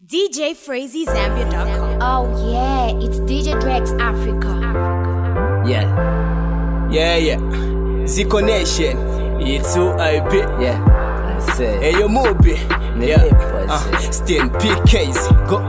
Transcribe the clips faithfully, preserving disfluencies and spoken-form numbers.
D J Frazy Zambia dot com. Oh yeah, it's D J Drex Africa. Yeah, yeah, yeah. Zico Nation, it's who I be. Yeah, I say. Hey, you move it. Yeah, uh, Stain P Ks. Go.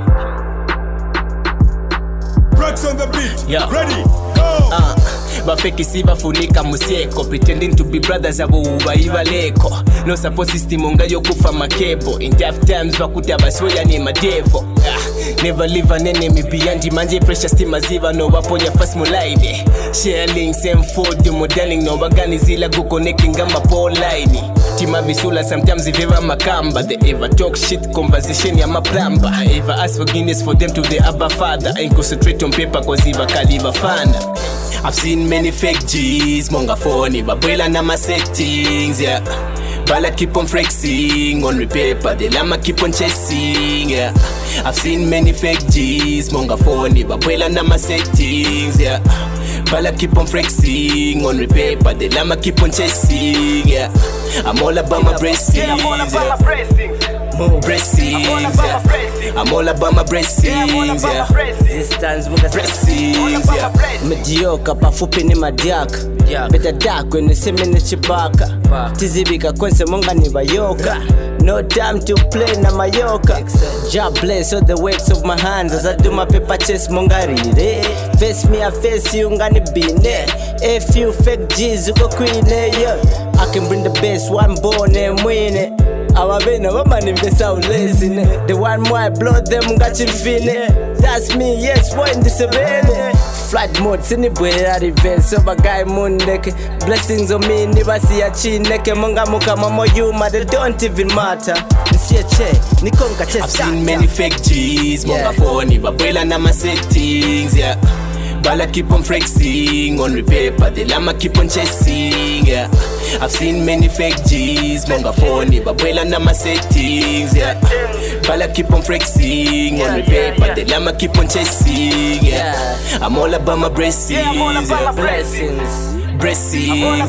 Drex on the beat. Yeah. Ready, go. Uh. Bafeki siva funika museko pretending to be brothers abo ubaiva leko no support system ongayo kufa makebo in tough times bakuta baswela ni madevo ah, never leave an enemy behind manje pressure steam maziva no waponya fast mulaine sharing same food modeling no bagani zila go connecting gamba pole line tima visula sometimes iveva makamba they ever talk shit conversation ya maplamba ever ask forgiveness for them to the Abba Father and concentrate on paper cause iva kaliva fanda. I've seen many fake G's, monga phony, babwela na my settings, yeah. Bala keep on flexing, on paper, the lama keep on chasing, yeah. I've seen many fake G's, monga phony, babwela na my settings, yeah. Bala keep on flexing, on paper, the lama keep on chasing, yeah. I'm all about my blessings, yeah. I'm all about my blessings. More blessings, yeah. I'm all about my blessings, yeah. Resistance with the Blessings, yeah. Medioka pafupi ni madiaka, yeah. Beta dako ni semi ni chibaka, wow. Tizibika kwense monga ni bayoka, no time to play na mayoka. Job bless all the works of my hands as I do my paper chase monga ride. Face me I face you ngani bine. A few fake G's uko queen, yeah. I can bring the best one born and win it. Our vena woman investa ulezi. The one more I blow them ngachimfine. That's me, yes, boy in the seven. Flight mode, sini bwera revenge. So bagay mundeke. Blessings on me, nibasi ya chineke. Monga muka mamo yuma, they don't even matter. Nisiye che, nikonga che. I've seen many fake G's, monga phony, babwela na my settings, yeah. Bala keep on flexing, on paper, the lama keep on chasing, yeah. I've seen many fake G's, monga phony, babwela na my settings, yeah. Bala keep on flexing, on paper, the lama keep on chasing, yeah. I'm all about my blessings, yeah. Blessings. Blessings,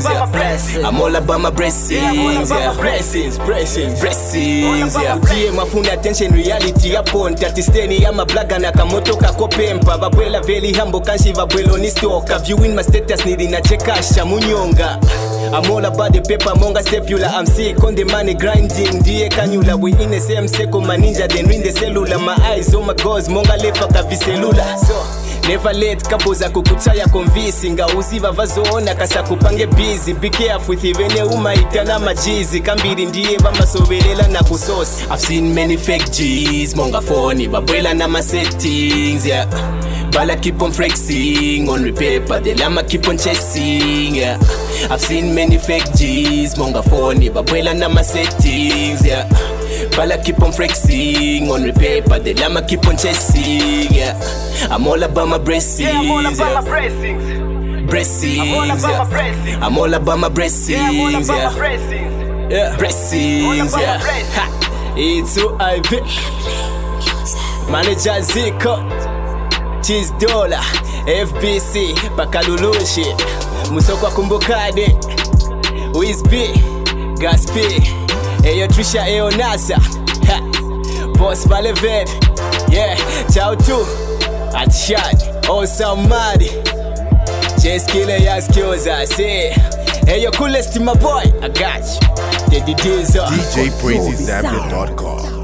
yeah. I'm all about my blessings, yeah. Blessings, blessings, blessings, yeah. Utie mafuna attention reality upon tatisteni ya mablaga na kamoto kakopempa babwela veli hambo kanshi babwelo ni stoka viewing my status nili na chekasha munyonga. I'm all about the paper monga stepula I'm sick on the money grinding die kanyula we in the same circle my ninja then ring the cellular my eyes on my goals monga lefa kaviselula so never let kaboza kukuchaya convincing uziva vazoona kasa kupange busy be careful with even uma itana majizi kambiri ndiye bamasobelela na kusosi. I've seen many fake G's monga phony babwela na my settings, yeah. Bala keep on flexing on paper the lama keep on chasing, yeah. I've seen many fake G's monga phony babwela na my settings, yeah. Bala keep on flexing on paper the lama keep on chasing, yeah. I'm all about my blessings, yeah. I'm all about my blessings. Blessings, I'm all about my blessings. I'm all about my blessings, yeah. I'm all about my blessings. Yeah, blessings, yeah. Ha, it's who I be. Manager Zico, Cheese Dollar, F B C, Bakalulushi, Musokwa Kumbukade, Wiz B, Gaspi, Eyo Trisha Eyo Nasa, ha, Boss Balevet, yeah, ciao tu, at shot, oh somebody, just kill a ya skills I say, hey your coolest my boy, I got you, the D Js D J Frazy Zambia dot com.